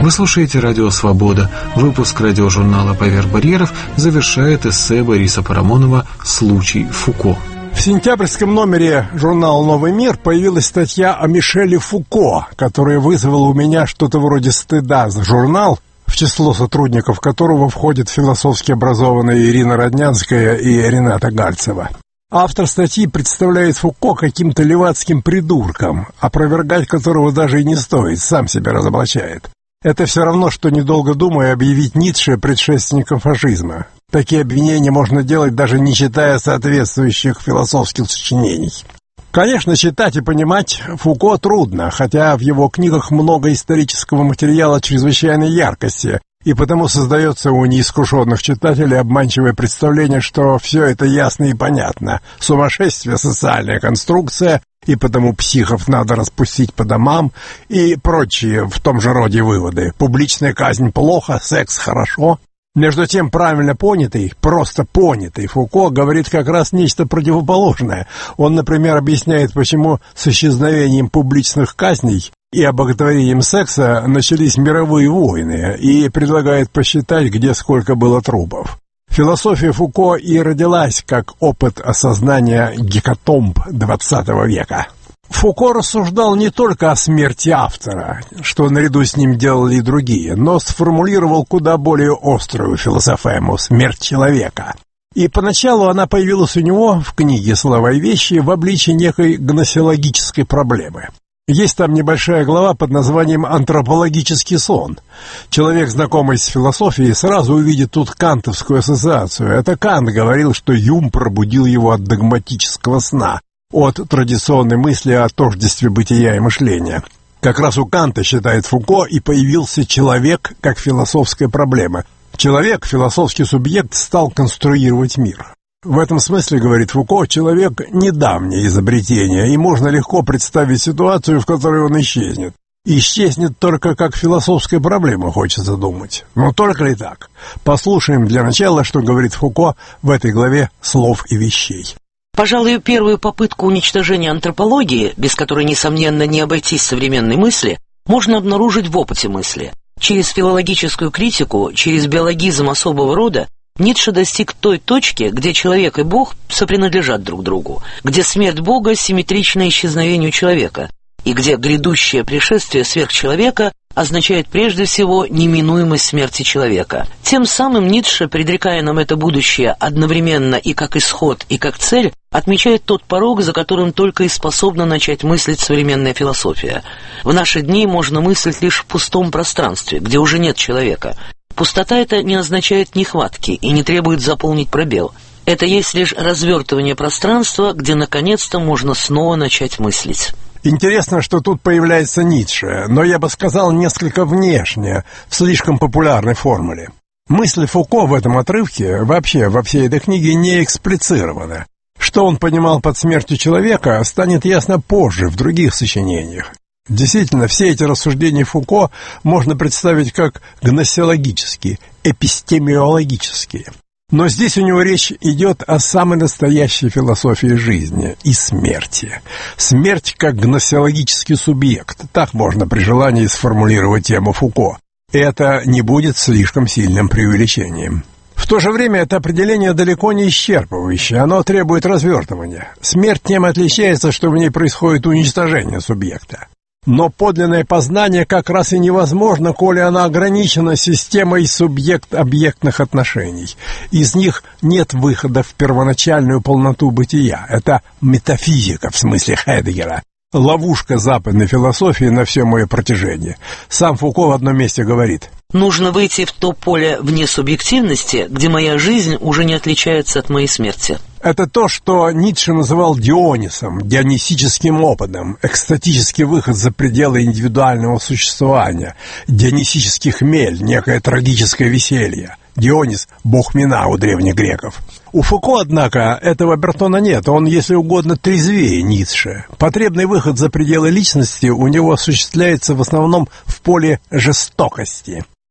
Вы слушаете «Радио Свобода». Выпуск радиожурнала «Поверх барьеров» завершает эссе Бориса Парамонова «Случай Фуко». В сентябрьском номере журнала «Новый мир» появилась статья о Мишеле Фуко, которая вызвала у меня что-то вроде стыда за журнал, в число сотрудников которого входят философски образованные Ирина Роднянская и Рената Гальцева. Автор статьи представляет Фуко каким-то левацким придурком, опровергать которого даже и не стоит, сам себя разоблачает. Это все равно, что, недолго думая, объявить Ницше предшественником фашизма. Такие обвинения можно делать, даже не читая соответствующих философских сочинений. Конечно, читать и понимать Фуко трудно, хотя в его книгах много исторического материала чрезвычайной яркости, и потому создается у неискушенных читателей обманчивое представление, что все это ясно и понятно. Сумасшествие, социальная конструкция, и потому психов надо распустить по домам, и прочие в том же роде выводы. Публичная казнь плохо, секс хорошо. Между тем, правильно понятый, просто понятый Фуко говорит как раз нечто противоположное. Он, например, объясняет, почему с исчезновением публичных казней и обоготворением секса начались мировые войны, и предлагает посчитать, где сколько было трупов. Философия Фуко и родилась как опыт осознания гекатомб XX века. Фуко рассуждал не только о смерти автора, что наряду с ним делали и другие, но сформулировал куда более острую философему — смерть человека. И поначалу она появилась у него в книге «Слова и вещи» в обличии некой гносеологической проблемы. Есть там небольшая глава под названием «Антропологический сон». Человек, знакомый с философией, сразу увидит тут кантовскую ассоциацию. Это Кант говорил, что Юм пробудил его от догматического сна, от традиционной мысли о тождестве бытия и мышления. Как раз у Канта, считает Фуко, и появился человек как философская проблема. Человек, философский субъект, стал конструировать мир. В этом смысле, говорит Фуко, человек — недавнее изобретение, и можно легко представить ситуацию, в которой он исчезнет. Исчезнет только как философская проблема, хочется думать. Но только ли так? Послушаем для начала, что говорит Фуко в этой главе «Слов и вещей». Пожалуй, первую попытку уничтожения антропологии, без которой, несомненно, не обойтись современной мысли, можно обнаружить в опыте мысли. Через филологическую критику, через биологизм особого рода Ницше достиг той точки, где человек и Бог сопринадлежат друг другу, где смерть Бога симметрична исчезновению человека, и где грядущее пришествие сверхчеловека означает прежде всего неминуемость смерти человека. Тем самым Ницше, предрекая нам это будущее одновременно и как исход, и как цель, отмечает тот порог, за которым только и способна начать мыслить современная философия. В наши дни можно мыслить лишь в пустом пространстве, где уже нет человека. Пустота эта не означает нехватки и не требует заполнить пробел. Это есть лишь развертывание пространства, где наконец-то можно снова начать мыслить. Интересно, что тут появляется Ницше, но я бы сказал несколько внешне, в слишком популярной формуле. Мысль Фуко в этом отрывке, вообще во всей этой книге, не эксплицирована. Что он понимал под смертью человека, станет ясно позже, в других сочинениях. Действительно, все эти рассуждения Фуко можно представить как гносеологические, эпистемиологические. Но здесь у него речь идет о самой настоящей философии жизни и смерти. Смерть как гносеологический субъект. Так можно при желании сформулировать тему Фуко. Это не будет слишком сильным преувеличением. В то же время это определение далеко не исчерпывающее, оно требует развертывания. Смерть тем отличается, что в ней происходит уничтожение субъекта. Но подлинное познание как раз и невозможно, коли она ограничена системой субъект-объектных отношений. Из них нет выхода в первоначальную полноту бытия. Это метафизика в смысле Хайдеггера. Ловушка западной философии на все мое протяжение. Сам Фуко в одном месте говорит: нужно выйти в то поле вне субъективности, где моя жизнь уже не отличается от моей смерти. Это то, что Ницше называл Дионисом, дионисическим опытом, экстатический выход за пределы индивидуального существования, дионисический хмель, некое трагическое веселье. Дионис – бог вина у древних греков. У Фуко, однако, этого обертона нет, он, если угодно, трезвее Ницше. Потребный выход за пределы личности у него осуществляется в основном в поле жестокости.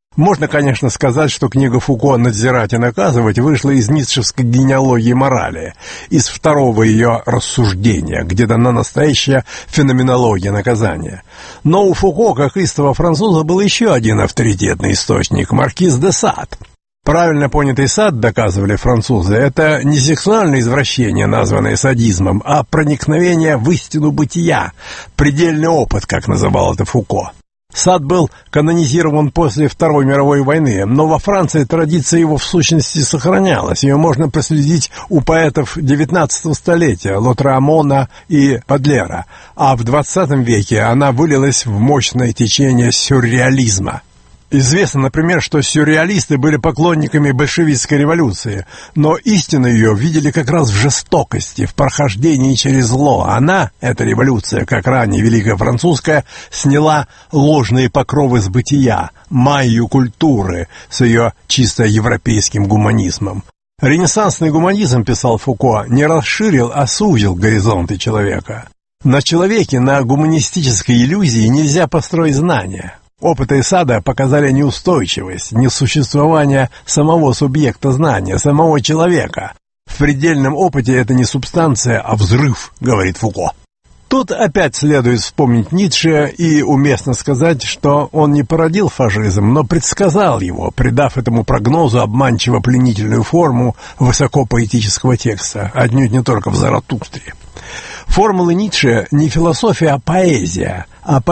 Можно, конечно, сказать, что книга Фуко «Надзирать и наказывать» вышла из ницшевской генеалогии морали, из второго ее рассуждения, где дана настоящая феноменология наказания. Но у Фуко, как истого француза, был еще один авторитетный источник – маркиз де Сад. Правильно понятый сад, доказывали французы, это не сексуальное извращение, названное садизмом, а проникновение в истину бытия, предельный опыт, как называл это Фуко. Сад был канонизирован после Второй мировой войны, но во Франции традиция его в сущности сохранялась. Ее можно проследить у поэтов XIX столетия Лотрамона и Падлера, а в XX веке она вылилась в мощное течение сюрреализма. Известно, например, что сюрреалисты были поклонниками большевистской революции, но истину ее видели как раз в жестокости, в прохождении через зло. Она, эта революция, как ранее Великая Французская, сняла ложные покровы с бытия, майю культуры с ее чисто европейским гуманизмом. Ренессансный гуманизм, писал Фуко, не расширил, а сузил горизонты человека. На человеке, на гуманистической иллюзии нельзя построить знания. Опыты Сада показали неустойчивость, несуществование самого субъекта знания, самого человека. В предельном опыте это не субстанция, а взрыв, говорит Фуко. Тут опять следует вспомнить Ницше и уместно сказать, что он не породил фашизм, но предсказал его, придав этому прогнозу обманчиво-пленительную форму высокопоэтического текста, отнюдь не только в Заратустре. Формулы Ницше не философия, а поэзия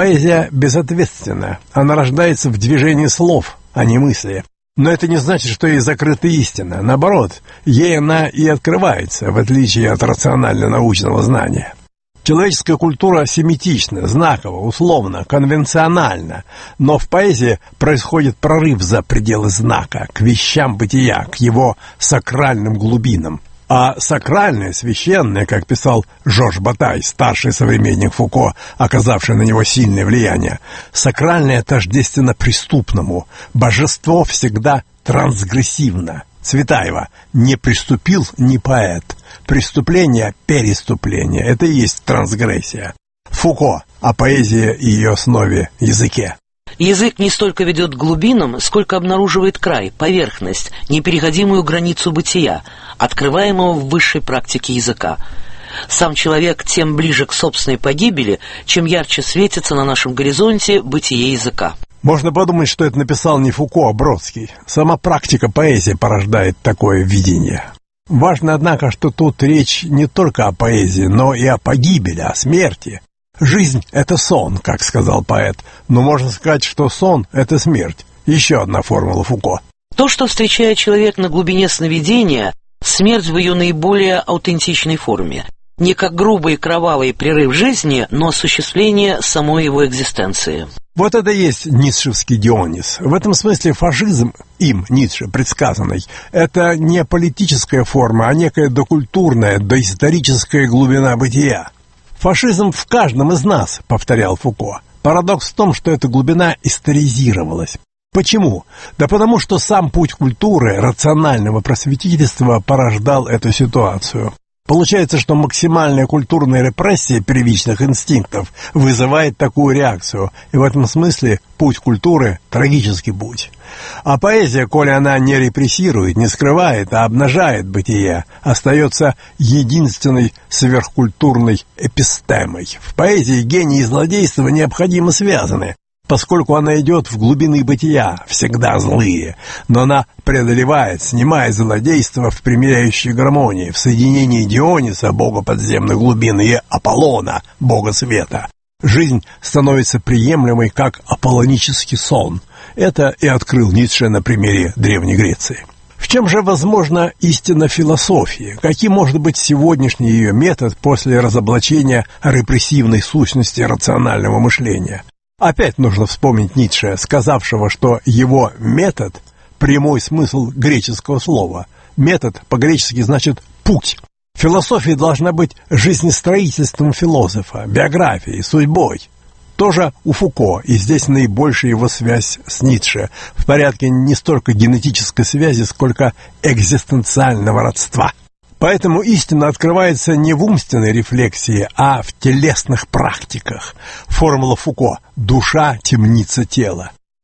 безответственна. Она рождается в движении слов, а не мысли. Но это не значит, что ей закрыта истина. Наоборот, ей она и открывается, в отличие от рационально-научного знания. Человеческая культура семитична, знакова, условна, конвенциональна, но в поэзии происходит прорыв за пределы знака, к вещам бытия, к его сакральным глубинам. А сакральное, священное, как писал Жорж Батай, старший современник Фуко, оказавший на него сильное влияние, сакральное тождественно преступному, божество всегда трансгрессивно. Цветаева: не приступил, не поэт. Преступление – переступление. Это и есть трансгрессия. Фуко о поэзии и ее основе языке. Язык не столько ведет к глубинам, сколько обнаруживает край, поверхность, непереходимую границу бытия, открываемого в высшей практике языка. Сам человек тем ближе к собственной погибели, чем ярче светится на нашем горизонте бытие языка. Можно подумать, что это написал не Фуко, а Бродский. Сама практика поэзии порождает такое видение. Важно, однако, что тут речь не только о поэзии, но и о погибели, о смерти. Жизнь – это сон, как сказал поэт, но можно сказать, что сон – это смерть. Еще одна формула Фуко. То, что встречает человек на глубине сновидения, смерть в ее наиболее аутентичной форме. Не как грубый и кровавый прерыв жизни, но осуществление самой его экзистенции. Вот это и есть ницшевский Дионис. В этом смысле фашизм, им, Ницше, предсказанный, это не политическая форма, а некая докультурная, доисторическая глубина бытия. «Фашизм в каждом из нас», — повторял Фуко. Парадокс в том, что эта глубина историзировалась. Почему? Да потому что сам путь культуры, рационального просветительства порождал эту ситуацию. Получается, что максимальная культурная репрессия первичных инстинктов вызывает такую реакцию, и в этом смысле путь культуры – трагический путь. А поэзия, коли она не репрессирует, не скрывает, а обнажает бытие, остается единственной сверхкультурной эпистемой. В поэзии гений и злодейство необходимо связаны, поскольку она идет в глубины бытия, всегда злые, но она преодолевает, снимает злодейство в примиряющей гармонии, в соединении Диониса, бога подземных глубин, и Аполлона, бога света. Жизнь становится приемлемой, как аполлонический сон. Это и открыл Ницше на примере Древней Греции. В чем же, возможно, истина философии? Каким может быть сегодняшний ее метод после разоблачения репрессивной сущности рационального мышления? Опять нужно вспомнить Ницше, сказавшего, что его метод – прямой смысл греческого слова. Метод по-гречески значит «путь». Философия должна быть жизнестроительством философа, биографией, судьбой. Тоже у Фуко, и здесь наибольшая его связь с Ницше, в порядке не столько генетической связи, сколько экзистенциального родства. Поэтому истина открывается не в умственной рефлексии, а в телесных практиках. Формула Фуко – душа – темница тела.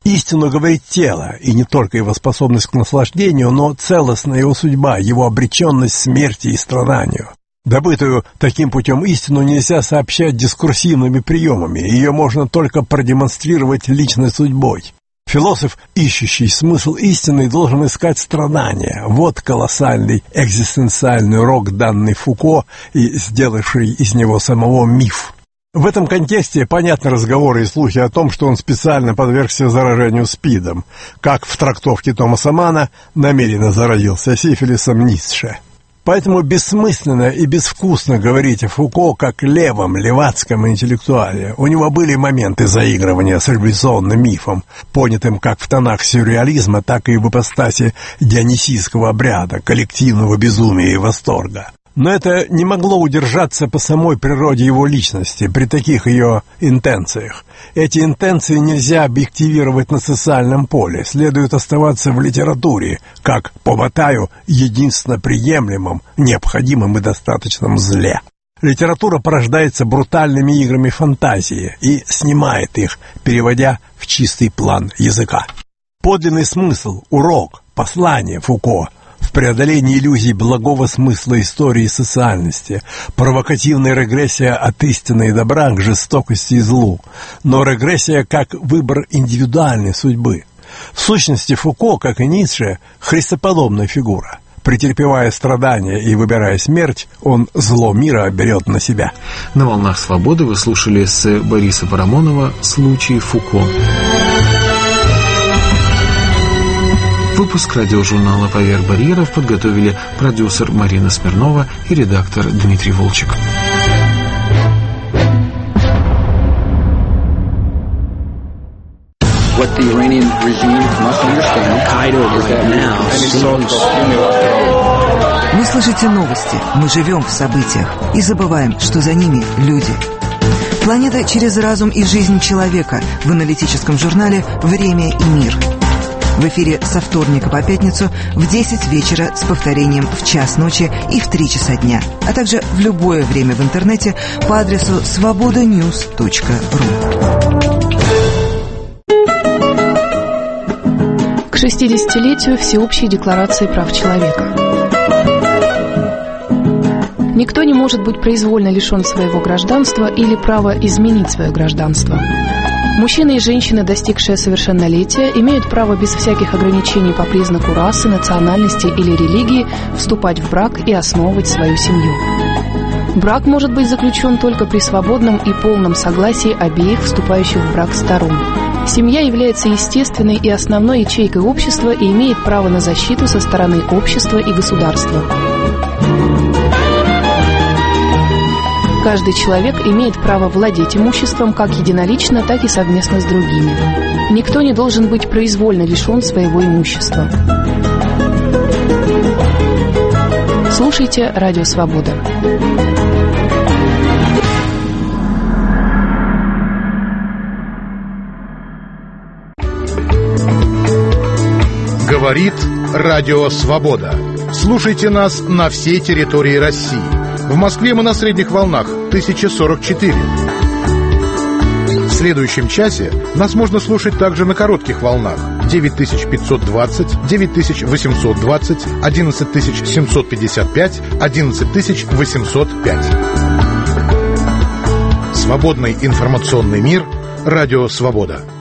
Истину говорит тело, и не только его способность к наслаждению, но целостная его судьба, его обреченность смерти и страданию. Добытую таким путем истину нельзя сообщать дискурсивными приемами, ее можно только продемонстрировать личной судьбой. Философ, ищущий смысл истины, должен искать страдания. Вот колоссальный экзистенциальный урок, данный Фуко и сделавший из него самого миф. В этом контексте понятны разговоры и слухи о том, что он специально подвергся заражению СПИДом, как в трактовке Томаса Манна намеренно заразился сифилисом Ницше. Поэтому бессмысленно и безвкусно говорить о Фуко как левом, левацком интеллектуале. У него были моменты заигрывания с революционным мифом, понятым как в тонах сюрреализма, так и в ипостаси дионисийского обряда, коллективного безумия и восторга. Но это не могло удержаться по самой природе его личности, при таких ее интенциях. Эти интенции нельзя объективировать на социальном поле, следует оставаться в литературе, как, по Батаю, единственно приемлемом, необходимом и достаточном зле. Литература порождается брутальными играми фантазии и снимает их, переводя в чистый план языка. Подлинный смысл, урок, послание Фуко в преодолении иллюзий благого смысла истории и социальности, провокативная регрессия от истины и добра к жестокости и злу, но регрессия как выбор индивидуальной судьбы. В сущности, Фуко, как и Ницше, христоподобная фигура. Претерпевая страдания и выбирая смерть, он зло мира берет на себя. На «Волнах свободы» вы слушали эссе Бориса Парамонова «Случай Фуко». Выпуск радиожурнала «Поверх барьеров» подготовили продюсер Марина Смирнова и редактор Дмитрий Волчек. What the Iranian regime must understand is that now Вы слышите новости, мы живем в событиях и забываем, что за ними люди. Планета через разум и жизнь человека в аналитическом журнале «Время и мир». В эфире со вторника по пятницу в 10 вечера с повторением в час ночи и в 3 часа дня, а также в любое время в интернете по адресу svobodanews.ru. К 60-летию Всеобщей декларации прав человека. Никто не может быть произвольно лишен своего гражданства или права изменить свое гражданство. Мужчины и женщины, достигшие совершеннолетия, имеют право без всяких ограничений по признаку расы, национальности или религии вступать в брак и основывать свою семью. Брак может быть заключен только при свободном и полном согласии обеих вступающих в брак сторон. Семья является естественной и основной ячейкой общества и имеет право на защиту со стороны общества и государства. Каждый человек имеет право владеть имуществом как единолично, так и совместно с другими. Никто не должен быть произвольно лишен своего имущества. Слушайте «Радио Свобода». Говорит Радио Свобода. Слушайте нас на всей территории России. В Москве мы на средних волнах 1044. В следующем часе нас можно слушать также на коротких волнах 9520, 9820, 11755, 11805. Свободный информационный мир. Радио Свобода.